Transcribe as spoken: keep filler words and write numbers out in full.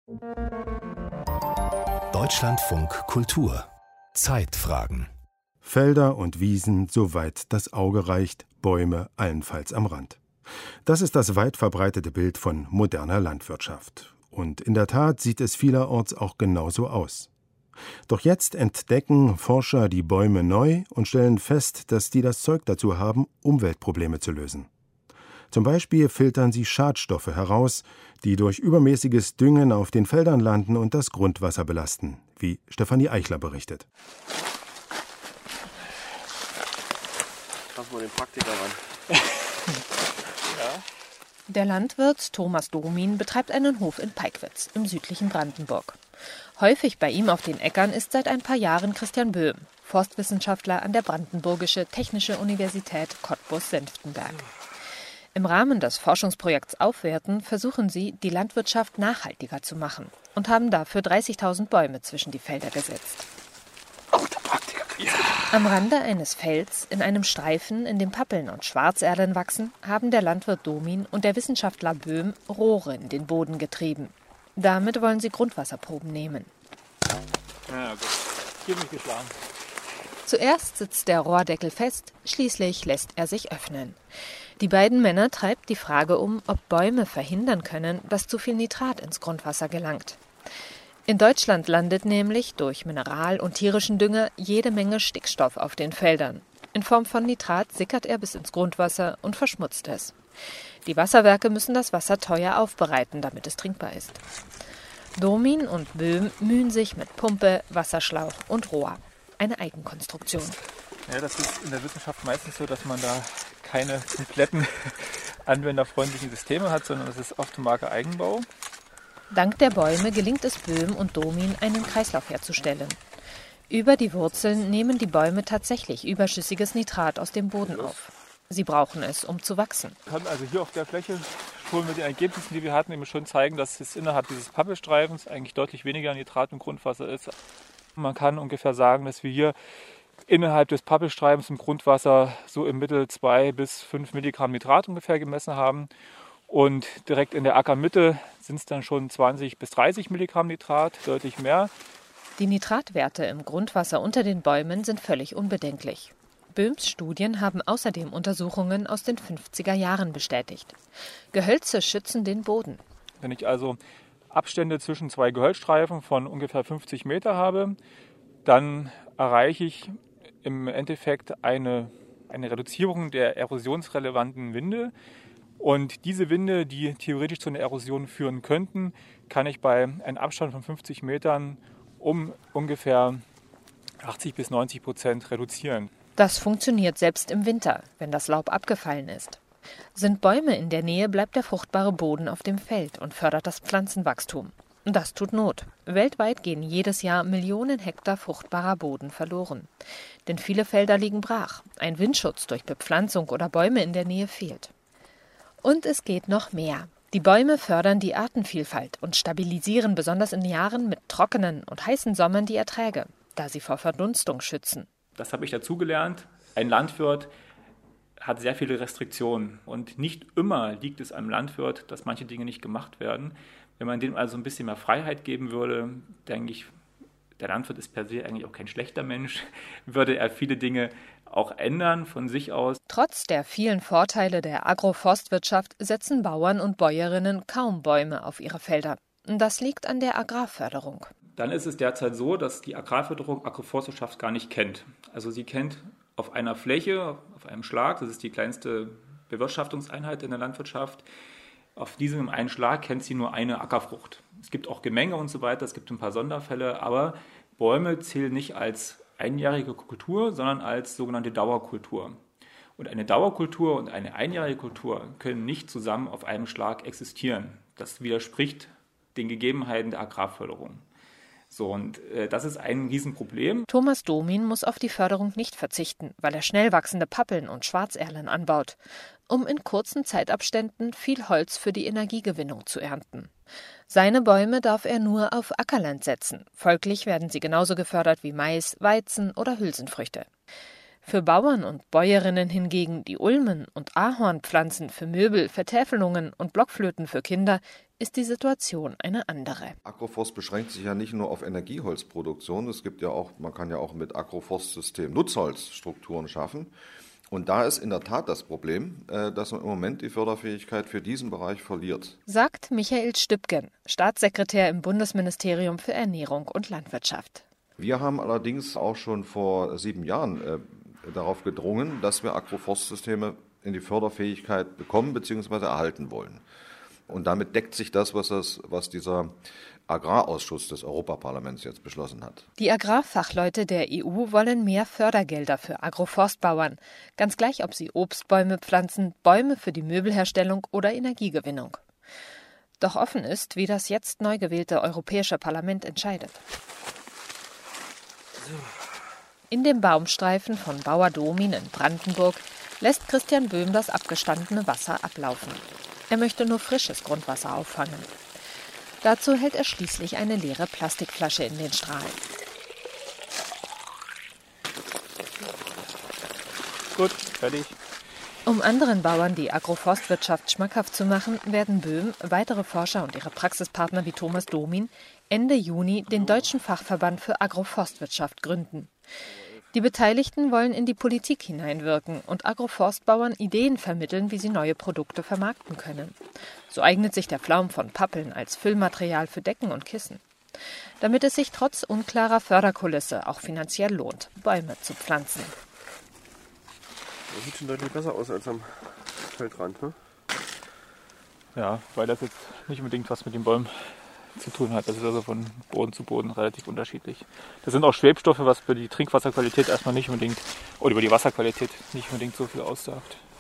Deutschlandfunk Kultur Zeitfragen. Felder und Wiesen, soweit das Auge reicht, Bäume allenfalls am Rand. Das ist das weit verbreitete Bild von moderner Landwirtschaft. Und in der Tat sieht es vielerorts auch genauso aus. Doch jetzt entdecken Forscher die Bäume neu und stellen fest, dass die das Zeug dazu haben, Umweltprobleme zu lösen. Zum Beispiel filtern sie Schadstoffe heraus, die durch übermäßiges Düngen auf den Feldern landen und das Grundwasser belasten, wie Stefanie Eichler berichtet. Lass mal den Praktiker ran. Ja. Der Landwirt Thomas Domin betreibt einen Hof in Peigwitz im südlichen Brandenburg. Häufig bei ihm auf den Äckern ist seit ein paar Jahren Christian Böhm, Forstwissenschaftler an der Brandenburgische Technische Universität Cottbus-Senftenberg. Im Rahmen des Forschungsprojekts Aufwerten versuchen sie, die Landwirtschaft nachhaltiger zu machen und haben dafür dreißigtausend Bäume zwischen die Felder gesetzt. Oh, der Praktiker. Ja. Am Rande eines Felds, in einem Streifen, in dem Pappeln und Schwarzerlen wachsen, haben der Landwirt Domin und der Wissenschaftler Böhm Rohre in den Boden getrieben. Damit wollen sie Grundwasserproben nehmen. Ja, gut. Hier bin ich geschlagen. Zuerst sitzt der Rohrdeckel fest, schließlich lässt er sich öffnen. Die beiden Männer treibt die Frage um, ob Bäume verhindern können, dass zu viel Nitrat ins Grundwasser gelangt. In Deutschland landet nämlich durch Mineral- und tierischen Dünger jede Menge Stickstoff auf den Feldern. In Form von Nitrat sickert er bis ins Grundwasser und verschmutzt es. Die Wasserwerke müssen das Wasser teuer aufbereiten, damit es trinkbar ist. Domin und Böhm mühen sich mit Pumpe, Wasserschlauch und Rohr. Eine Eigenkonstruktion. Ja, das ist in der Wissenschaft meistens so, dass man da keine kompletten anwenderfreundlichen Systeme hat, sondern es ist oft Marke Eigenbau. Dank der Bäume gelingt es Böhm und Domin, einen Kreislauf herzustellen. Über die Wurzeln nehmen die Bäume tatsächlich überschüssiges Nitrat aus dem Boden auf. Sie brauchen es, um zu wachsen. Also hier auf der Fläche wollen wir die Ergebnisse, die wir hatten, eben schon zeigen, dass es innerhalb dieses Pappelstreifens eigentlich deutlich weniger Nitrat im Grundwasser ist. Man kann ungefähr sagen, dass wir hier innerhalb des Pappelstreifens im Grundwasser so im Mittel zwei bis fünf Milligramm Nitrat ungefähr gemessen haben. Und direkt in der Ackermitte sind es dann schon zwanzig bis dreißig Milligramm Nitrat, deutlich mehr. Die Nitratwerte im Grundwasser unter den Bäumen sind völlig unbedenklich. Böhms Studien haben außerdem Untersuchungen aus den fünfziger Jahren bestätigt. Gehölze schützen den Boden. Wenn ich also Abstände zwischen zwei Gehölzstreifen von ungefähr fünfzig Meter habe, dann erreiche ich im Endeffekt eine, eine Reduzierung der erosionsrelevanten Winde. Und diese Winde, die theoretisch zu einer Erosion führen könnten, kann ich bei einem Abstand von fünfzig Metern um ungefähr achtzig bis neunzig Prozent reduzieren. Das funktioniert selbst im Winter, wenn das Laub abgefallen ist. Sind Bäume in der Nähe, bleibt der fruchtbare Boden auf dem Feld und fördert das Pflanzenwachstum. Das tut Not. Weltweit gehen jedes Jahr Millionen Hektar fruchtbarer Boden verloren. Denn viele Felder liegen brach. Ein Windschutz durch Bepflanzung oder Bäume in der Nähe fehlt. Und es geht noch mehr. Die Bäume fördern die Artenvielfalt und stabilisieren besonders in Jahren mit trockenen und heißen Sommern die Erträge, da sie vor Verdunstung schützen. Das habe ich dazugelernt. Ein Landwirt hat sehr viele Restriktionen und nicht immer liegt es am Landwirt, dass manche Dinge nicht gemacht werden. Wenn man dem also ein bisschen mehr Freiheit geben würde, denke ich, der Landwirt ist per se eigentlich auch kein schlechter Mensch, würde er viele Dinge auch ändern von sich aus. Trotz der vielen Vorteile der Agroforstwirtschaft setzen Bauern und Bäuerinnen kaum Bäume auf ihre Felder. Das liegt an der Agrarförderung. Dann ist es derzeit so, dass die Agrarförderung Agroforstwirtschaft gar nicht kennt. Also sie kennt auf einer Fläche, auf einem Schlag, das ist die kleinste Bewirtschaftungseinheit in der Landwirtschaft, auf diesem einen Schlag kennt sie nur eine Ackerfrucht. Es gibt auch Gemenge und so weiter, es gibt ein paar Sonderfälle, aber Bäume zählen nicht als einjährige Kultur, sondern als sogenannte Dauerkultur. Und eine Dauerkultur und eine einjährige Kultur können nicht zusammen auf einem Schlag existieren. Das widerspricht den Gegebenheiten der Agrarförderung. So, und äh, das ist ein Riesenproblem. Thomas Domin muss auf die Förderung nicht verzichten, weil er schnell wachsende Pappeln und Schwarzerlen anbaut, um in kurzen Zeitabständen viel Holz für die Energiegewinnung zu ernten. Seine Bäume darf er nur auf Ackerland setzen. Folglich werden sie genauso gefördert wie Mais, Weizen oder Hülsenfrüchte. Für Bauern und Bäuerinnen hingegen, die Ulmen und Ahornpflanzen für Möbel, Vertäfelungen und Blockflöten für Kinder ist die Situation eine andere. Agroforst beschränkt sich ja nicht nur auf Energieholzproduktion. Es gibt ja auch, man kann ja auch mit Agroforstsystem Nutzholzstrukturen schaffen. Und da ist in der Tat das Problem, dass man im Moment die Förderfähigkeit für diesen Bereich verliert. Sagt Michael Stübgen, Staatssekretär im Bundesministerium für Ernährung und Landwirtschaft. Wir haben allerdings auch schon vor sieben Jahren äh, darauf gedrungen, dass wir Agroforstsysteme in die Förderfähigkeit bekommen bzw. erhalten wollen. Und damit deckt sich das, was, das, was dieser Agrarausschuss des Europaparlaments jetzt beschlossen hat. Die Agrarfachleute der E U wollen mehr Fördergelder für Agroforstbauern, ganz gleich, ob sie Obstbäume pflanzen, Bäume für die Möbelherstellung oder Energiegewinnung. Doch offen ist, wie das jetzt neu gewählte Europäische Parlament entscheidet. In dem Baumstreifen von Bauer Domin in Brandenburg lässt Christian Böhm das abgestandene Wasser ablaufen. Er möchte nur frisches Grundwasser auffangen. Dazu hält er schließlich eine leere Plastikflasche in den Strahl. Gut, fertig. Um anderen Bauern die Agroforstwirtschaft schmackhaft zu machen, werden Böhm, weitere Forscher und ihre Praxispartner wie Thomas Domin Ende Juni den Deutschen Fachverband für Agroforstwirtschaft gründen. Die Beteiligten wollen in die Politik hineinwirken und Agroforstbauern Ideen vermitteln, wie sie neue Produkte vermarkten können. So eignet sich der Pflaum von Pappeln als Füllmaterial für Decken und Kissen. Damit es sich trotz unklarer Förderkulisse auch finanziell lohnt, Bäume zu pflanzen. Das sieht schon deutlich besser aus als am Feldrand, ne? Ja, weil das jetzt nicht unbedingt was mit den Bäumen zu tun hat. Das ist also von Boden zu Boden relativ unterschiedlich. Das sind auch Schwebstoffe, was für die Trinkwasserqualität erstmal nicht unbedingt, oder über die Wasserqualität nicht unbedingt so viel aussagt.